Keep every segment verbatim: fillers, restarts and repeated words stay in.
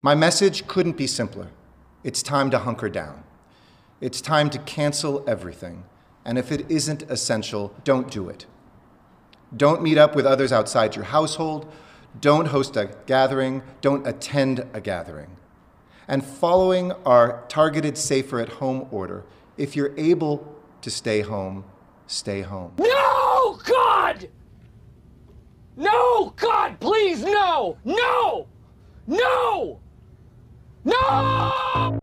My message couldn't be simpler. It's time to hunker down. It's time to cancel everything. And if it isn't essential, don't do it. Don't meet up with others outside your household. Don't host a gathering. Don't attend a gathering. And following our targeted safer at home order, if you're able to stay home, stay home. No, God! No, God, please, no! No! No! No!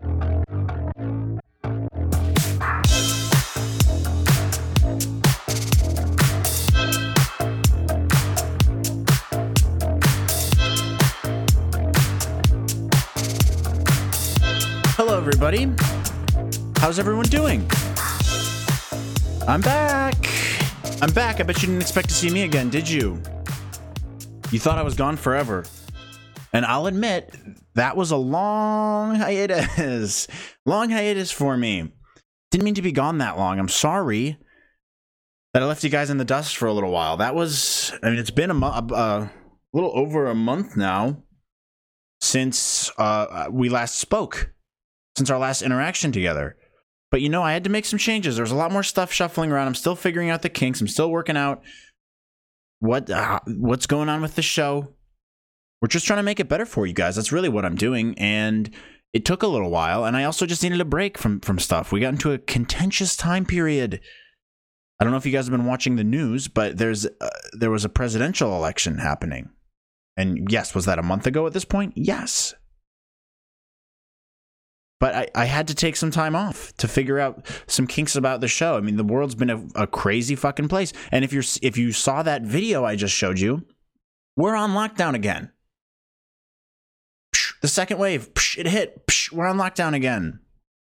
Hello, everybody. How's everyone doing? I'm back. I'm back. I bet you didn't expect to see me again, did you? You thought I was gone forever. And I'll admit, that was a long hiatus. Long hiatus for me. Didn't mean to be gone that long. I'm sorry that I left you guys in the dust for a little while. That was, I mean, it's been a, mo- uh, a little over a month now since uh, we last spoke, since our last interaction together. But, you know, I had to make some changes. There was a lot more stuff shuffling around. I'm still figuring out the kinks. I'm still working out what uh, what's going on with the show. We're just trying to make it better for you guys. That's really what I'm doing. And it took a little while. And I also just needed a break from, from stuff. We got into a contentious time period. I don't know if you guys have been watching the news, but there's uh, there was a presidential election happening. And yes, was that a month ago at this point? Yes. But I, I had to take some time off to figure out some kinks about the show. I mean, the world's been a, a crazy fucking place. And if you're if you saw that video I just showed you, we're on lockdown again. Psh, the second wave, psh, it hit. Psh, we're on lockdown again.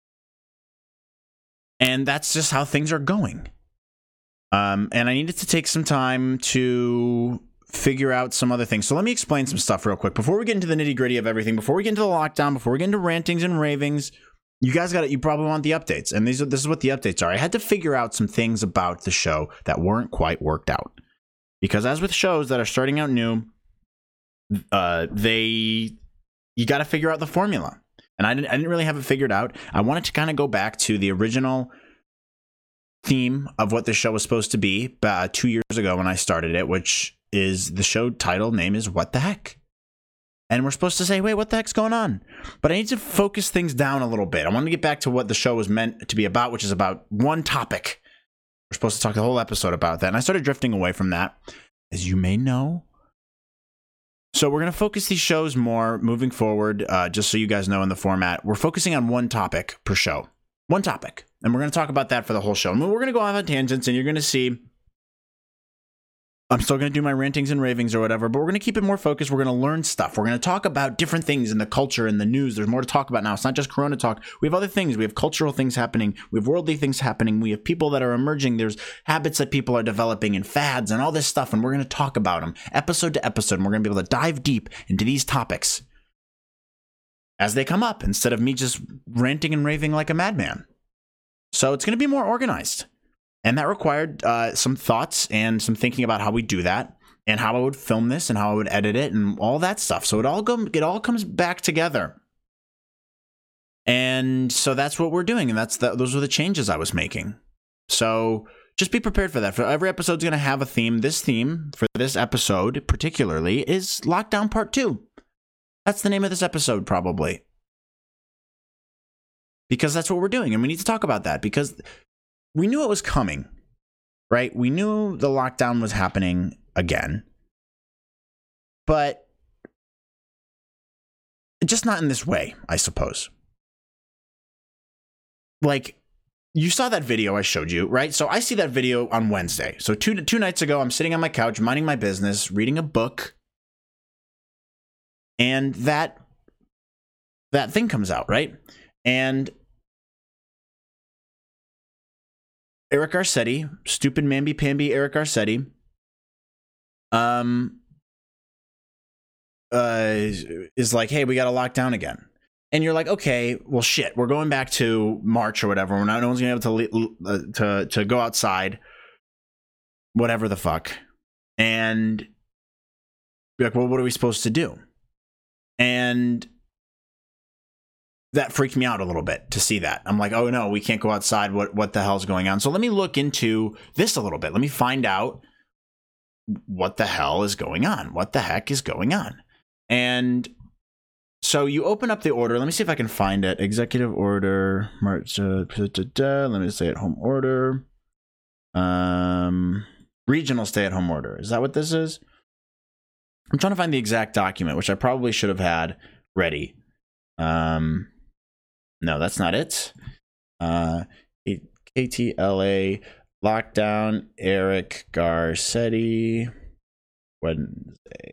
And that's just how things are going. Um, and I needed to take some time to figure out some other things. So let me explain some stuff real quick before we get into the nitty gritty of everything. Before we get into the lockdown, before we get into rantings and ravings, you guys got it. You probably want the updates, and these are this is what the updates are. I had to figure out some things about the show that weren't quite worked out, because as with shows that are starting out new, uh, they you got to figure out the formula, and I didn't I didn't really have it figured out. I wanted to kind of go back to the original theme of what the show was supposed to be uh, two years ago when I started it, which is the show title name is What the Heck? And we're supposed to say, wait, what the heck's going on? But I need to focus things down a little bit. I want to get back to what the show was meant to be about, which is about one topic. We're supposed to talk the whole episode about that. And I started drifting away from that, as you may know. So we're going to focus these shows more moving forward, uh, just so you guys know in the format. We're focusing on one topic per show. One topic. And we're going to talk about that for the whole show. And we're going to go off on tangents, and you're going to see I'm still going to do my rantings and ravings or whatever, but we're going to keep it more focused. We're going to learn stuff. We're going to talk about different things in the culture and the news. There's more to talk about now. It's not just Corona talk. We have other things. We have cultural things happening. We have worldly things happening. We have people that are emerging. There's habits that people are developing and fads and all this stuff, and we're going to talk about them episode to episode, and we're going to be able to dive deep into these topics as they come up instead of me just ranting and raving like a madman. So it's going to be more organized. And that required uh, some thoughts and some thinking about how we do that and how I would film this and how I would edit it and all that stuff. So it all go, it all comes back together. And so that's what we're doing. And that's the, those are the changes I was making. So just be prepared for that. For every episode's going to have a theme. This theme for this episode particularly is Lockdown Part two. That's the name of this episode probably. Because that's what we're doing. And we need to talk about that because we knew it was coming, right? We knew the lockdown was happening again, but just not in this way, I suppose. Like, you saw that video I showed you, right? So I see that video on Wednesday. So two two nights ago, I'm sitting on my couch, minding my business, reading a book, and that that thing comes out, right? And Eric Garcetti, stupid mamby-pamby Eric Garcetti, um, uh, is like, hey, we got to lock down again. And you're like, okay, well, shit, we're going back to March or whatever. We're not, no one's going to be able to, uh, to, to go outside, whatever the fuck. And be like, well, what are we supposed to do? And that freaked me out a little bit to see that. I'm like, oh no, we can't go outside. What what the hell's going on? So let me look into this a little bit. Let me find out what the hell is going on. What the heck is going on? And so you open up the order. Let me see if I can find it. Executive order. March. Uh, da, da, da. Let me just say at home order. Um, regional stay at home order. Is that what this is? I'm trying to find the exact document, which I probably should have had ready. Um, no, that's not it. Uh, K T L A lockdown. Eric Garcetti. Wednesday.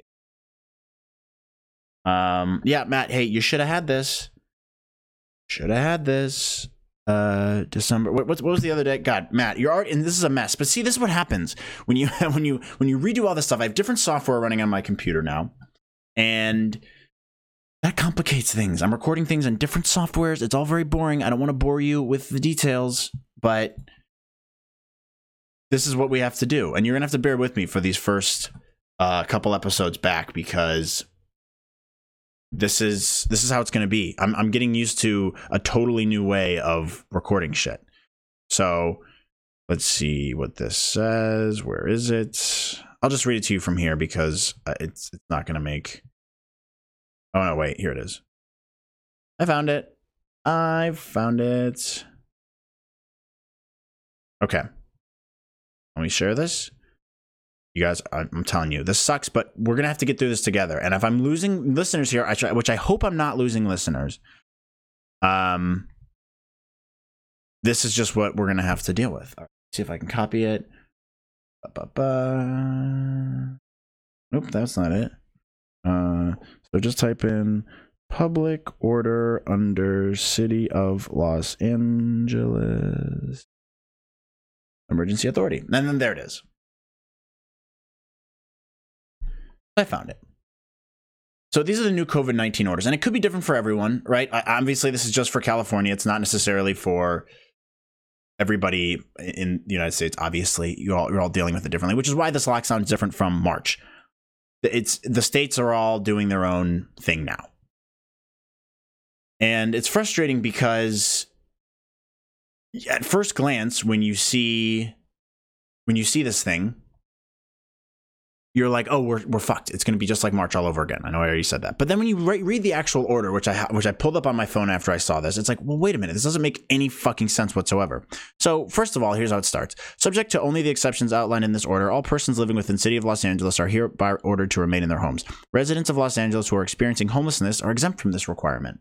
Um, yeah, Matt. Hey, you should have had this. Should have had this. Uh, December. What, what, what was the other day? God, Matt, you're already, and this is a mess. But see, this is what happens when you when you when you redo all this stuff. I have different software running on my computer now, and that complicates things. I'm recording things on different softwares. It's all very boring. I don't want to bore you with the details, but this is what we have to do, and you're gonna have to bear with me for these first uh, couple episodes back because this is this is how it's gonna be. I'm I'm getting used to a totally new way of recording shit. So let's see what this says. Where is it? I'll just read it to you from here because it's it's not gonna make. Oh no! Wait, here it is. I found it. I found it. Okay. Let me share this. You guys, I'm telling you, this sucks, but we're going to have to get through this together. And if I'm losing listeners here, I try, which I hope I'm not losing listeners, um, this is just what we're going to have to deal with. All right, see if I can copy it. Ba-ba-ba. Nope, that's not it. Uh, so just type in public order under City of Los Angeles Emergency Authority. And then there it is. I found it. So these are the new COVID nineteen orders, and it could be different for everyone, right? Obviously, this is just for California. It's not necessarily for everybody in the United States. Obviously, you all, you're all dealing with it differently, which is why this lockdown is different from March. It's the states are all doing their own thing now. And it's frustrating because at first glance, when you see when you see this thing, you're like, oh, we're we're fucked. It's going to be just like March all over again. I know I already said that. But then when you re- read the actual order, which I ha- which I pulled up on my phone after I saw this, it's like, well, wait a minute. This doesn't make any fucking sense whatsoever. So first of all, here's how it starts. Subject to only the exceptions outlined in this order, all persons living within the City of Los Angeles are hereby ordered to remain in their homes. Residents of Los Angeles who are experiencing homelessness are exempt from this requirement.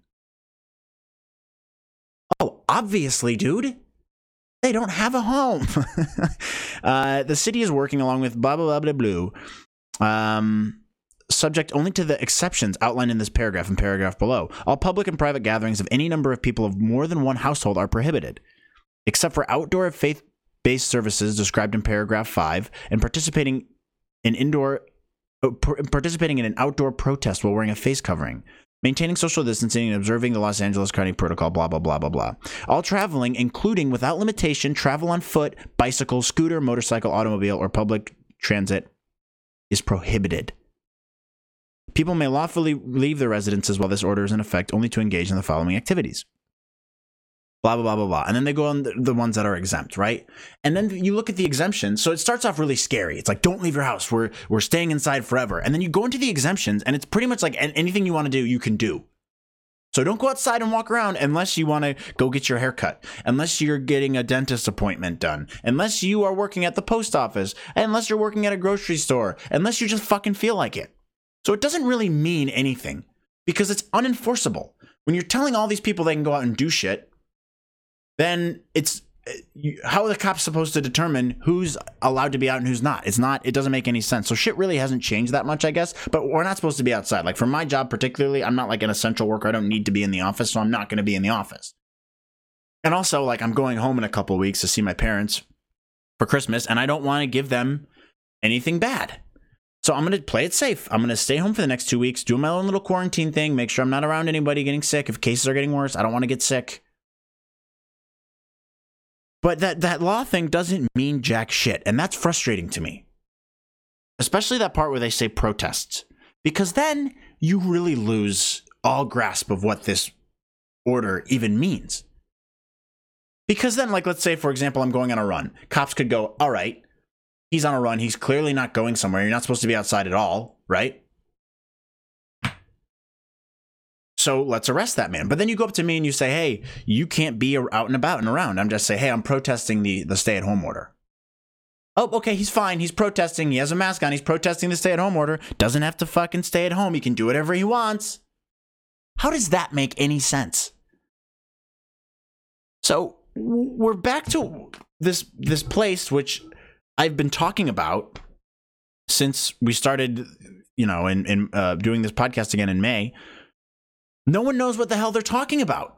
Oh, obviously, dude. They don't have a home. uh, the city is working along with blah, blah, blah, blah, blah. Um, subject only to the exceptions outlined in this paragraph and paragraph below. All public and private gatherings of any number of people of more than one household are prohibited, except for outdoor faith-based services described in paragraph five and participating in indoor, uh, participating in an outdoor protest while wearing a face covering. Maintaining social distancing and observing the Los Angeles County protocol, blah, blah, blah, blah, blah. All traveling, including without limitation, travel on foot, bicycle, scooter, motorcycle, automobile, or public transit is prohibited. People may lawfully leave their residences while this order is in effect only to engage in the following activities. Blah, blah, blah, blah, blah. And then they go on the, the ones that are exempt, right? And then you look at the exemptions. So it starts off really scary. It's like, don't leave your house. We're we're staying inside forever. And then you go into the exemptions, and it's pretty much like anything you want to do, you can do. So don't go outside and walk around unless you want to go get your hair cut, unless you're getting a dentist appointment done, unless you are working at the post office, unless you're working at a grocery store, unless you just fucking feel like it. So it doesn't really mean anything because it's unenforceable. When you're telling all these people they can go out and do shit, then it's how are the cops supposed to determine who's allowed to be out and who's not? It's not, it doesn't make any sense. So shit really hasn't changed that much, I guess, but we're not supposed to be outside. Like for my job particularly, I'm not like an essential worker. I don't need to be in the office, so I'm not going to be in the office. And also, like, I'm going home in a couple of weeks to see my parents for Christmas, and I don't want to give them anything bad. So I'm going to play it safe. I'm going to stay home for the next two weeks, do my own little quarantine thing, make sure I'm not around anybody getting sick. If cases are getting worse, I don't want to get sick. But that, that law thing doesn't mean jack shit, and that's frustrating to me. Especially that part where they say protests. Because then you really lose all grasp of what this order even means. Because then, like, let's say, for example, I'm going on a run. Cops could go, all right, he's on a run. He's clearly not going somewhere. You're not supposed to be outside at all, right? So let's arrest that man. But then you go up to me and you say, hey, you can't be out and about and around. I'm just saying, hey, I'm protesting the, the stay-at-home order. Oh, okay, he's fine. He's protesting. He has a mask on. He's protesting the stay-at-home order. Doesn't have to fucking stay at home. He can do whatever he wants. How does that make any sense? So we're back to this this place which I've been talking about since we started, you know, in, in uh, doing this podcast again in May. No one knows what the hell they're talking about,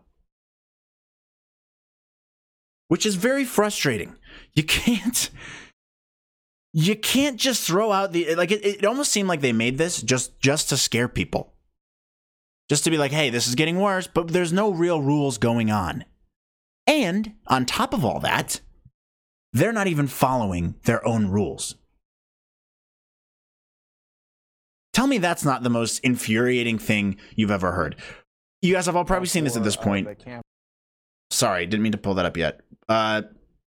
which is very frustrating. You can't, you can't just throw out the, like, it, it almost seemed like they made this just, just to scare people. Just to be like, hey, this is getting worse, but there's no real rules going on. And on top of all that, they're not even following their own rules. Tell me that's not the most infuriating thing you've ever heard. You guys have all probably seen this at this point. Sorry, didn't mean to pull that up yet. Uh,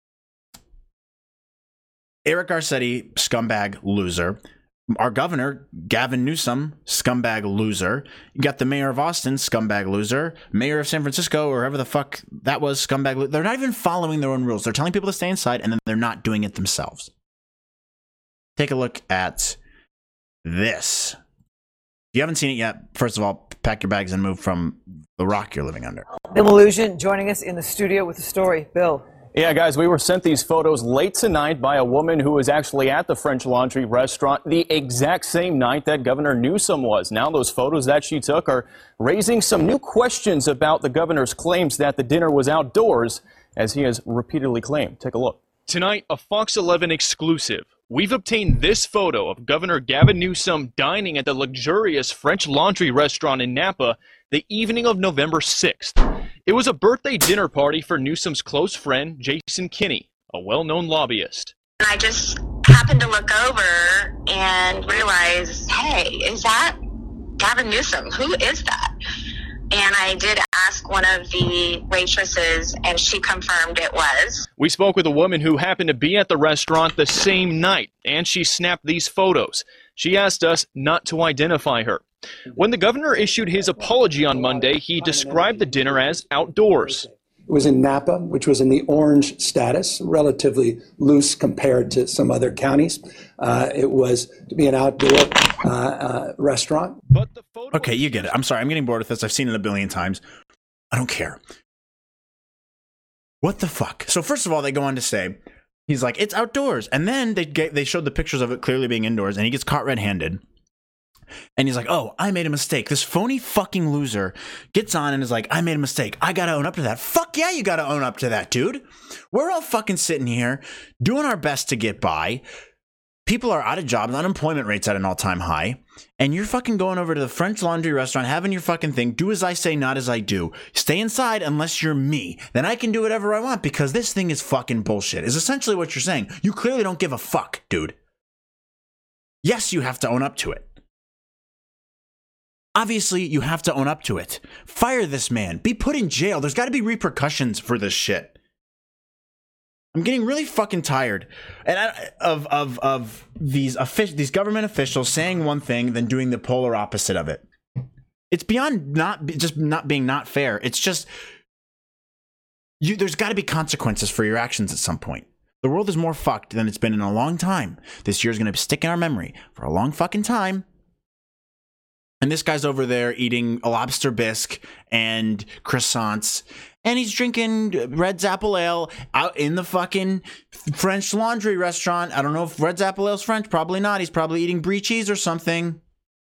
Eric Garcetti, scumbag loser. Our governor, Gavin Newsom, scumbag loser. You got the mayor of Austin, scumbag loser. Mayor of San Francisco, or whoever the fuck that was, scumbag loser. They're not even following their own rules. They're telling people to stay inside, and then they're not doing it themselves. Take a look at this. If you haven't seen it yet, first of all, pack your bags and move from the rock you're living under. Bill Illusion joining us in the studio with the story. Bill. Yeah, guys, we were sent these photos late tonight by a woman who was actually at the French Laundry restaurant the exact same night that Governor Newsom was. Now those photos that she took are raising some new questions about the governor's claims that the dinner was outdoors, as he has repeatedly claimed. Take a look. Tonight, a Fox eleven exclusive. We've obtained this photo of Governor Gavin Newsom dining at the luxurious French Laundry restaurant in Napa the evening of November sixth. It was a birthday dinner party for Newsom's close friend, Jason Kinney, a well-known lobbyist. I just happened to look over and realize, hey, is that Gavin Newsom? Who is that? And I did ask one of the waitresses, and she confirmed it was. We spoke with a woman who happened to be at the restaurant the same night, and she snapped these photos. She asked us not to identify her. When the governor issued his apology on Monday, he described the dinner as outdoors. It was in Napa, which was in the orange status, relatively loose compared to some other counties. Uh, it was to be an outdoor uh, uh, restaurant. But the photo Okay, you get it. I'm sorry. I'm getting bored with this. I've seen it a billion times. I don't care. What the fuck? So first of all, they go on to say, he's like, it's outdoors. And then they get, they showed the pictures of it clearly being indoors, and he gets caught red-handed. And he's like, oh, I made a mistake. This phony fucking loser gets on and is like, I made a mistake. I gotta own up to that. Fuck yeah, you gotta own up to that, dude. We're all fucking sitting here doing our best to get by. People are out of jobs. Unemployment rate's at an all-time high. And you're fucking going over to the French Laundry restaurant, having your fucking thing. Do as I say, not as I do. Stay inside unless you're me. Then I can do whatever I want because this thing is fucking bullshit, is essentially what you're saying. You clearly don't give a fuck, dude. Yes, you have to own up to it. Obviously, you have to own up to it. Fire this man. Be put in jail. There's got to be repercussions for this shit. I'm getting really fucking tired and I, of of of these offic- these government officials saying one thing, then doing the polar opposite of it. It's beyond not just not being not fair. It's just you. There's got to be consequences for your actions at some point. The world is more fucked than it's been in a long time. This year is going to stick in our memory for a long fucking time. And this guy's over there eating a lobster bisque and croissants, and he's drinking Red's Apple Ale out in the fucking French Laundry restaurant. I don't know if Red's Apple Ale's French. Probably not. He's probably eating brie cheese or something.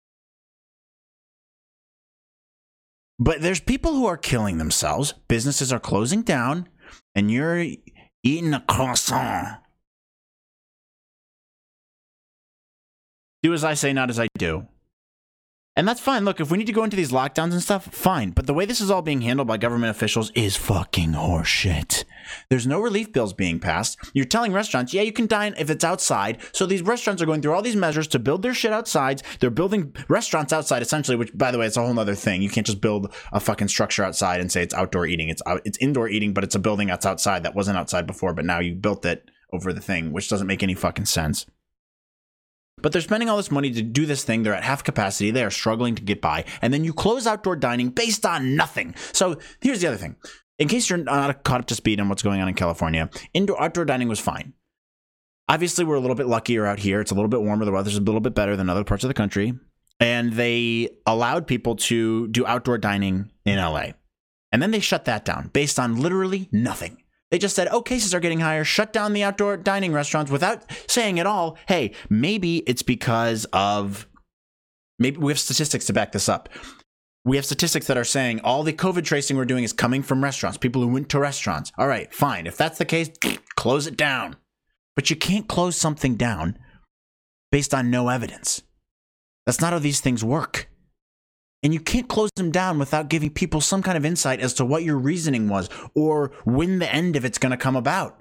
But there's people who are killing themselves. Businesses are closing down, and you're eating a croissant. Do as I say, not as I do. And that's fine. Look, if we need to go into these lockdowns and stuff, fine. But the way this is all being handled by government officials is fucking horseshit. There's no relief bills being passed. You're telling restaurants, yeah, you can dine if it's outside. So these restaurants are going through all these measures to build their shit outside. They're building restaurants outside, essentially, which, by the way, it's a whole other thing. You can't just build a fucking structure outside and say it's outdoor eating. It's out, it's indoor eating, but it's a building that's outside that wasn't outside before, but now you built it over the thing, which doesn't make any fucking sense. But they're spending all this money to do this thing. They're at half capacity. They are struggling to get by. And then you close outdoor dining based on nothing. So here's the other thing. In case you're not caught up to speed on what's going on in California, indoor outdoor dining was fine. Obviously, we're a little bit luckier out here. It's a little bit warmer. The weather's a little bit better than other parts of the country. And they allowed people to do outdoor dining in L A. And then they shut that down based on literally nothing. They just said, oh, cases are getting higher, shut down the outdoor dining restaurants without saying at all, hey, maybe it's because of, maybe we have statistics to back this up. We have statistics that are saying all the COVID tracing we're doing is coming from restaurants, people who went to restaurants. All right, fine. If that's the case, close it down. But you can't close something down based on no evidence. That's not how these things work. And you can't close them down without giving people some kind of insight as to what your reasoning was or when the end of it's going to come about.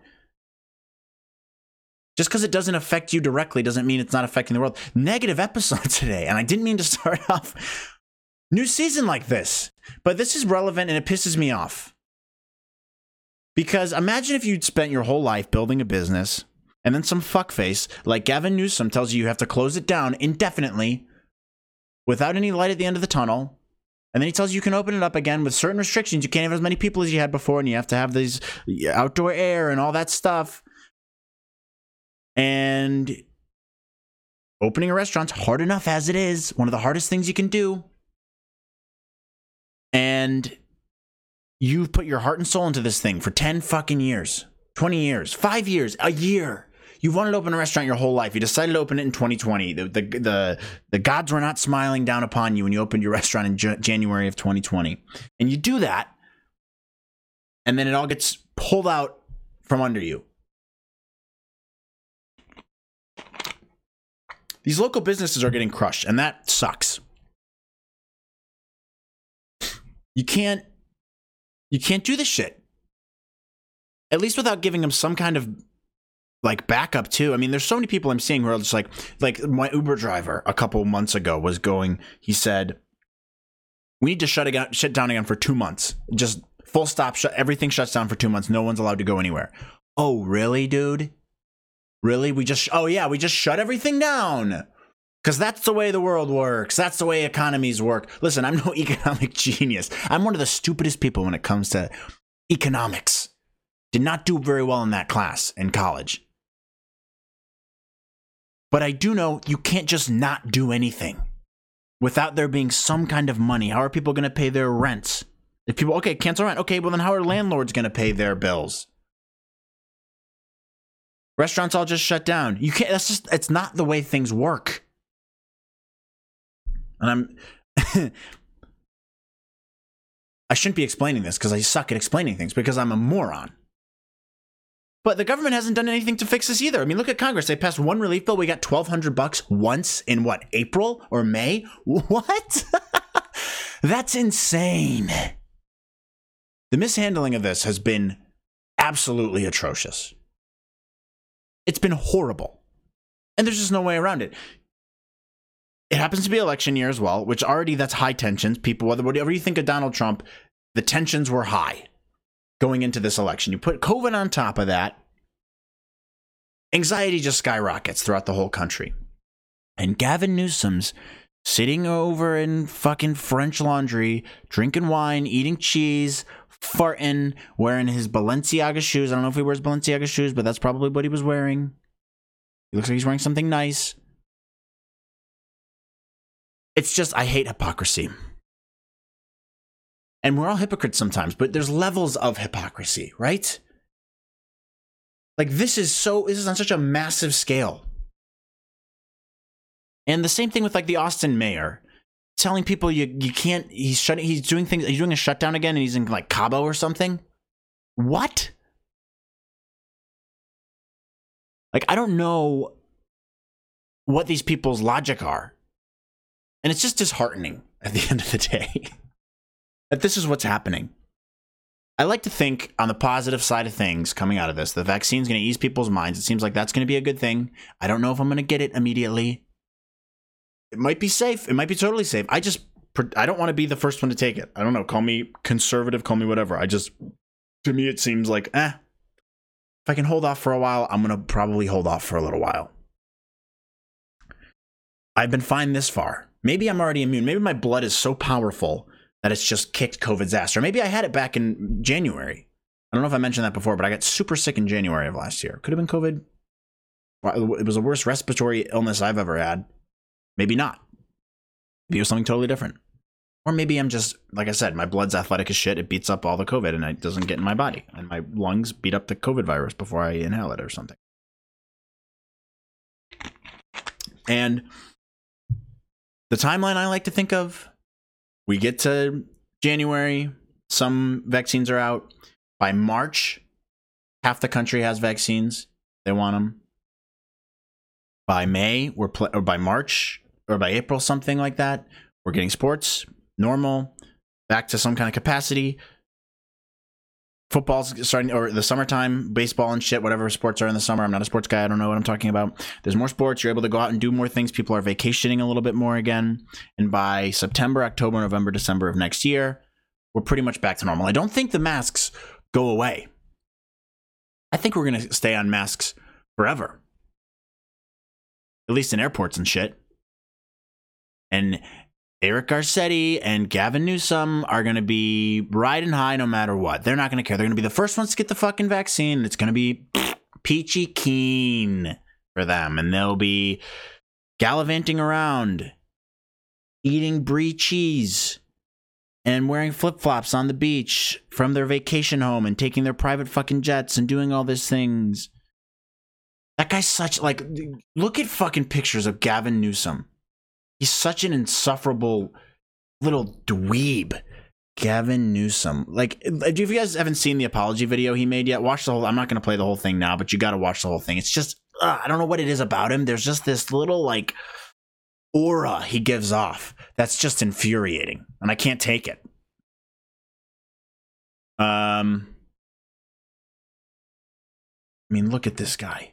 Just because it doesn't affect you directly doesn't mean it's not affecting the world. Negative episode today, and I didn't mean to start off new season like this, but this is relevant and it pisses me off. Because imagine if you'd spent your whole life building a business and then some fuckface like Gavin Newsom tells you you have to close it down indefinitely without any light at the end of the tunnel. And then he tells you you can open it up again with certain restrictions. You can't have as many people as you had before, and you have to have these outdoor air and all that stuff. And opening a restaurant's hard enough as it is. One of the hardest things you can do. And you've put your heart and soul into this thing for ten fucking years. twenty years. five years. A year. You've wanted to open a restaurant your whole life. You decided to open it in twenty twenty. The the the, the gods were not smiling down upon you when you opened your restaurant in J- January of twenty twenty. And you do that, and then it all gets pulled out from under you. These local businesses are getting crushed, and that sucks. You can't you can't do this shit. At least without giving them some kind of like backup too. I mean, there's so many people I'm seeing who are just like, like my Uber driver a couple months ago was going, he said, we need to shut again, shut down again for two months. Just full stop, shut, everything shuts down for two months. No one's allowed to go anywhere. Oh, really, dude? Really? We just, oh yeah, we just shut everything down. Because that's the way the world works. That's the way economies work. Listen, I'm no economic genius. I'm one of the stupidest people when it comes to economics. Did not do very well in that class in college. But I do know you can't just not do anything without there being some kind of money. How are people going to pay their rents? If people, okay, cancel rent. Okay, well then how are landlords going to pay their bills? Restaurants all just shut down. You can't, that's just, it's not the way things work. And I'm, I shouldn't be explaining this because I suck at explaining things because I'm a moron. But the government hasn't done anything to fix this either. I mean, look at Congress. They passed one relief bill. We got twelve hundred bucks once in what, April or May? What? That's insane. The mishandling of this has been absolutely atrocious. It's been horrible. And there's just no way around it. It happens to be election year as well, which already that's high tensions. People, whatever you think of Donald Trump, the tensions were high going into this election. You put COVID on top of that, anxiety just skyrockets throughout the whole country. And Gavin Newsom's sitting over in fucking French Laundry, drinking wine, eating cheese, farting, wearing his Balenciaga shoes. I don't know if he wears Balenciaga shoes, but that's probably what he was wearing. He looks like he's wearing something nice. It's just, I hate hypocrisy. And we're all hypocrites sometimes, but there's levels of hypocrisy, right? Like this is so, this is on such a massive scale. And the same thing with like the Austin mayor telling people you you can't, he's shutting, he's doing things, he's doing a shutdown again and he's in like Cabo or something. What? Like, I don't know what these people's logic are. And it's just disheartening at the end of the day that this is what's happening. I like to think on the positive side of things coming out of this, the vaccine's going to ease people's minds. It seems like that's going to be a good thing. I don't know if I'm going to get it immediately. It might be safe. It might be totally safe. I just, I don't want to be the first one to take it. I don't know. Call me conservative, call me whatever. I just, to me, it seems like, eh, if I can hold off for a while, I'm going to probably hold off for a little while. I've been fine this far. Maybe I'm already immune. Maybe my blood is so powerful that it's just kicked COVID's ass. Or maybe I had it back in January. I don't know if I mentioned that before, but I got super sick in January of last year. Could have been COVID. It was the worst respiratory illness I've ever had. Maybe not. Maybe it was something totally different. Or maybe I'm just, like I said, my blood's athletic as shit. It beats up all the COVID and it doesn't get in my body. And my lungs beat up the COVID virus before I inhale it or something. And the timeline I like to think of, we get to January, some vaccines are out. By March, half the country has vaccines. They want them. By May, we're pl- or by March, or by April, something like that, we're getting sports, normal, back to some kind of capacity. Football's starting, or the summertime, baseball and shit, whatever sports are in the summer. I'm not a sports guy. I don't know what I'm talking about. There's more sports. You're able to go out and do more things. People are vacationing a little bit more again. And by September, October, November, December of next year, we're pretty much back to normal. I don't think the masks go away. I think we're going to stay on masks forever. At least in airports and shit. And Eric Garcetti and Gavin Newsom are going to be riding high no matter what. They're not going to care. They're going to be the first ones to get the fucking vaccine. It's going to be peachy keen for them. And they'll be gallivanting around, eating brie cheese, and wearing flip-flops on the beach from their vacation home and taking their private fucking jets and doing all these things. That guy's such, like, look at fucking pictures of Gavin Newsom. He's such an insufferable little dweeb. Gavin Newsom. Like, if you guys haven't seen the apology video he made yet, watch the whole, I'm not going to play the whole thing now, but you got to watch the whole thing. It's just, uh, I don't know what it is about him. There's just this little, like, aura he gives off that's just infuriating, and I can't take it. Um, I mean, look at this guy.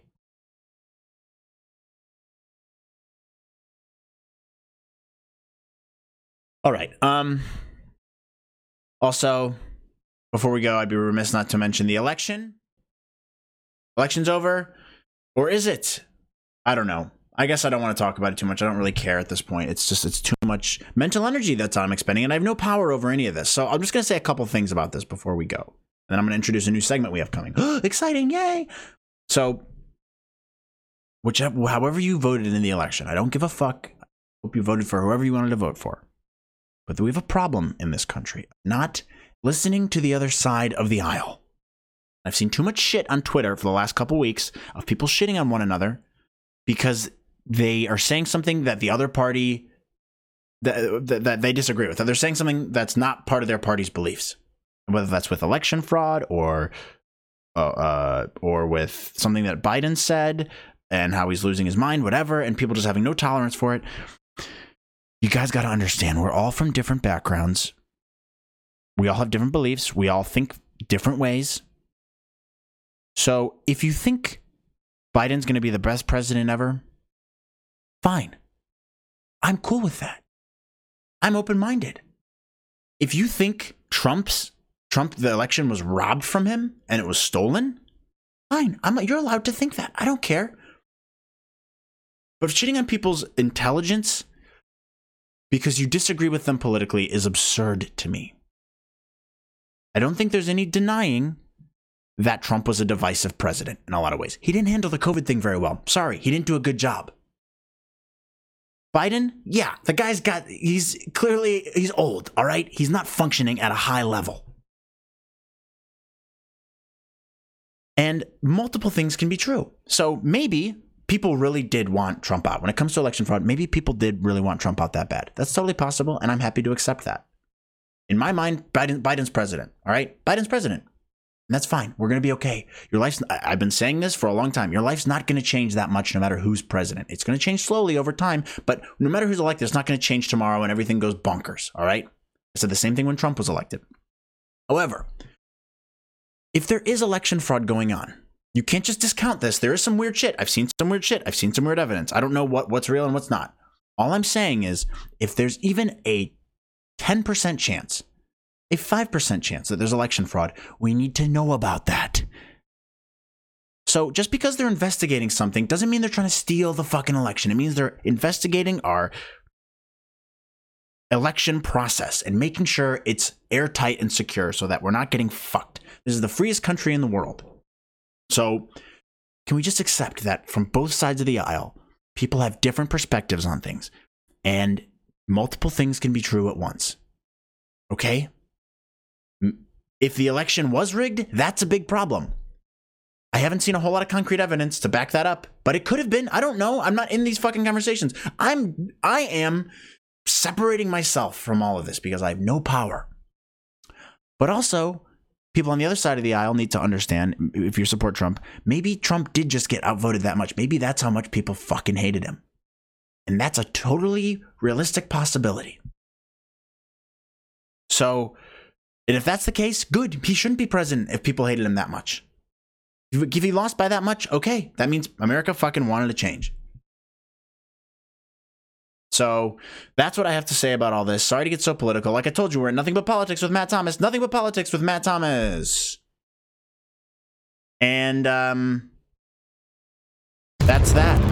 All right. Um, also, before we go, I'd be remiss not to mention the election. Election's over, or is it? I don't know. I guess I don't want to talk about it too much. I don't really care at this point. It's just, it's too much mental energy that's I'm expending, and I have no power over any of this. So I'm just going to say a couple things about this before we go. And then I'm going to introduce a new segment we have coming. Exciting, yay! So, whichever, however you voted in the election, I don't give a fuck. Hope you voted for whoever you wanted to vote for. But we have a problem in this country. Not listening to the other side of the aisle. I've seen too much shit on Twitter for the last couple weeks of people shitting on one another because they are saying something that the other party that, that, that they disagree with. They're saying something that's not part of their party's beliefs, whether that's with election fraud or uh, uh, or with something that Biden said and how he's losing his mind, whatever, and people just having no tolerance for it. You guys got to understand, we're all from different backgrounds. We all have different beliefs. We all think different ways. So if you think Biden's going to be the best president ever, fine. I'm cool with that. I'm open-minded. If you think Trump's Trump, the election was robbed from him and it was stolen, fine. I'm, you're allowed to think that. I don't care. But shitting on people's intelligence because you disagree with them politically is absurd to me. I don't think there's any denying that Trump was a divisive president in a lot of ways. He didn't handle the COVID thing very well. Sorry, he didn't do a good job. Biden, yeah, the guy's got, he's clearly, he's old, all right? He's not functioning at a high level. And multiple things can be true. So maybe people really did want Trump out. When it comes to election fraud, maybe people did really want Trump out that bad. That's totally possible, and I'm happy to accept that. In my mind, Biden, Biden's president, all right? Biden's president. And that's fine. We're going to be okay. Your life's, I've been saying this for a long time. Your life's not going to change that much no matter who's president. It's going to change slowly over time, but no matter who's elected, it's not going to change tomorrow and everything goes bonkers. All right. I said the same thing when Trump was elected. However, if there is election fraud going on, you can't just discount this. There is some weird shit. I've seen some weird shit. I've seen some weird evidence. I don't know what, what's real and what's not. All I'm saying is if there's even a ten percent chance, a five percent chance that there's election fraud, we need to know about that. So just because they're investigating something doesn't mean they're trying to steal the fucking election. It means they're investigating our election process and making sure it's airtight and secure so that we're not getting fucked. This is the freest country in the world. So can we just accept that from both sides of the aisle, people have different perspectives on things and multiple things can be true at once? Okay? If the election was rigged, that's a big problem. I haven't seen a whole lot of concrete evidence to back that up, but it could have been. I don't know. I'm not in these fucking conversations. I'm, I am separating myself from all of this because I have no power. But also, people on the other side of the aisle need to understand, if you support Trump, maybe Trump did just get outvoted that much. Maybe that's how much people fucking hated him. And that's a totally realistic possibility. So, and if that's the case, good. He shouldn't be president if people hated him that much. If he lost by that much, okay. That means America fucking wanted to change. So that's what I have to say about all this. Sorry to get so political. Like I told you, we're in Nothing But Politics with Matt Thomas. Nothing But Politics with Matt Thomas. And um, that's that.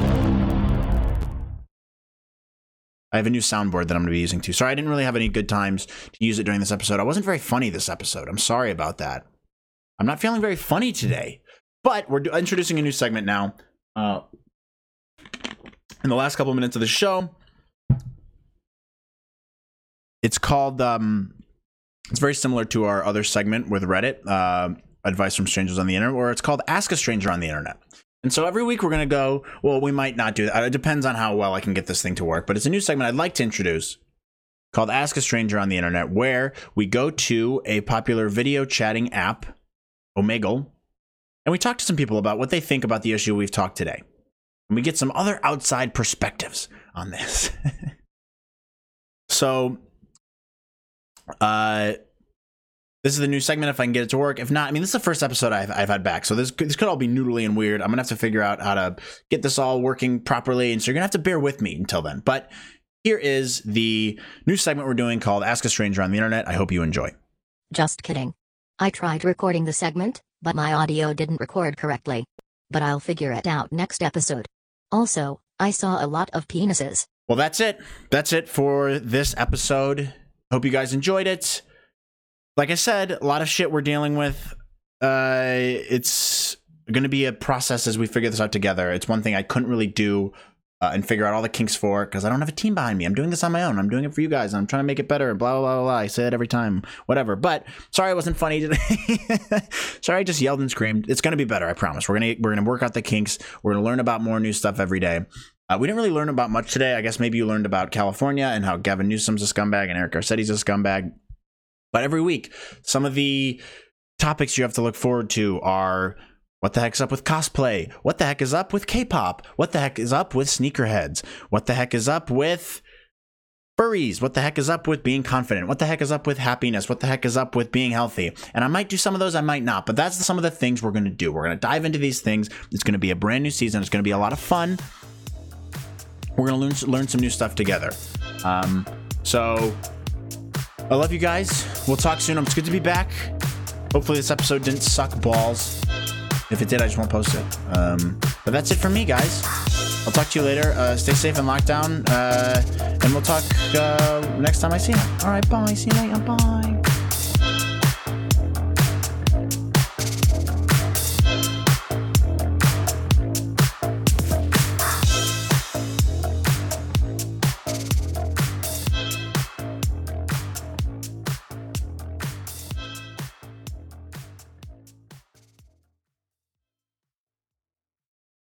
I have a new soundboard that I'm going to be using too. Sorry, I didn't really have any good times to use it during this episode. I wasn't very funny this episode. I'm sorry about that. I'm not feeling very funny today. But we're introducing a new segment now. Uh, in the last couple minutes of the show, it's called, um, it's very similar to our other segment with Reddit, uh, Advice from Strangers on the Internet, or it's called Ask a Stranger on the Internet. And so every week we're going to go, well, we might not do that. It depends on how well I can get this thing to work. But it's a new segment I'd like to introduce called Ask a Stranger on the Internet, where we go to a popular video chatting app, Omegle, and we talk to some people about what they think about the issue we've talked today. And we get some other outside perspectives on this. So, uh, this is the new segment if I can get it to work. If not, I mean, this is the first episode I've, I've had back. So this, this could all be noodly and weird. I'm going to have to figure out how to get this all working properly. And so you're going to have to bear with me until then. But here is the new segment we're doing called Ask a Stranger on the Internet. I hope you enjoy. Just kidding. I tried recording the segment, but my audio didn't record correctly. But I'll figure it out next episode. Also, I saw a lot of penises. Well, that's it. That's it for this episode. Hope you guys enjoyed it. Like I said, a lot of shit we're dealing with. Uh, it's going to be a process as we figure this out together. It's one thing I couldn't really do uh, and figure out all the kinks for because I don't have a team behind me. I'm doing this on my own. I'm doing it for you guys. I'm trying to make it better. Blah, blah, blah, blah. I say it every time. Whatever. But sorry I wasn't funny today. Sorry I just yelled and screamed. It's going to be better. I promise. We're going to we're going to work out the kinks. We're going to learn about more new stuff every day. Uh, we didn't really learn about much today. I guess maybe you learned about California and how Gavin Newsom's a scumbag and Eric Garcetti's a scumbag. But every week, some of the topics you have to look forward to are what the heck's up with cosplay? What the heck is up with K-pop? What the heck is up with sneakerheads? What the heck is up with furries? What the heck is up with being confident? What the heck is up with happiness? What the heck is up with being healthy? And I might do some of those, I might not. But that's some of the things we're going to do. We're going to dive into these things. It's going to be a brand new season. It's going to be a lot of fun. We're going to learn, learn some new stuff together. Um, so... I love you guys. We'll talk soon. It's good to be back. Hopefully this episode didn't suck balls. If it did, I just won't post it. Um, but that's it for me, guys. I'll talk to you later. Uh, stay safe in lockdown. Uh, and we'll talk uh, next time I see you. All right, bye. See you later. Bye.